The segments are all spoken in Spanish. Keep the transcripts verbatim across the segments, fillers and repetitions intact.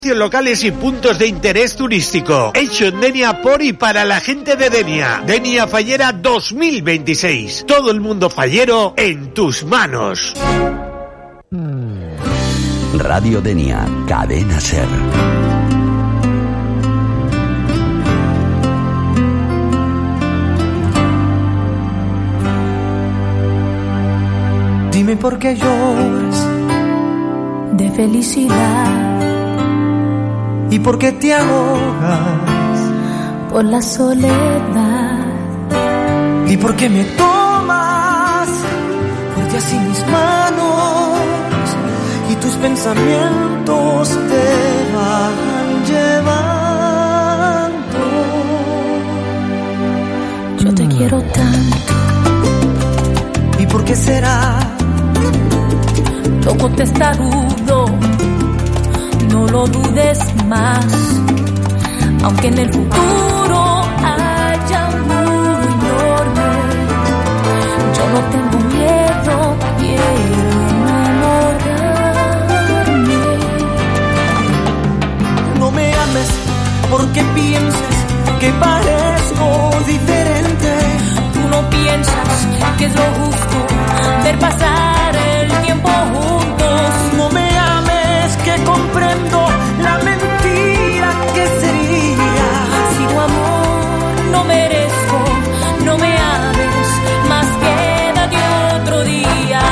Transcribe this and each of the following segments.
Locales y puntos de interés turístico. Hecho en Denia por y para la gente de Denia. Denia Fallera dos mil veintiséis. Todo el mundo fallero en tus manos. Radio Denia, Cadena Ser. Dime por qué lloras de felicidad. ¿Y por qué te ahogas? Por la soledad. ¿Y por qué me tomas fuerte así mis manos? Y tus pensamientos te van llevando. Yo te quiero tanto. ¿Y por qué será? Loco testarudo, no lo dudes más, aunque en el futuro haya un muro enorme, yo no tengo miedo, quiero enamorarme. No me ames porque pienses que parezco diferente. Tú no piensas que es lo justo ver pasar el tiempo juntos. No me ames que comprendo la mentira que sería. Si tu amor no merezco, no me ames, más quédate otro día.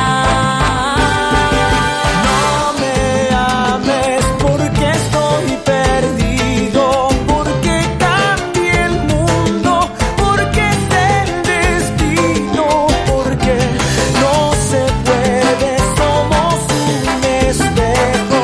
No me ames porque estoy perdido, porque cambie el mundo, porque es el destino, porque no se puede, somos un espejo.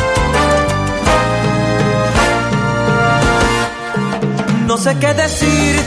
No sé qué decir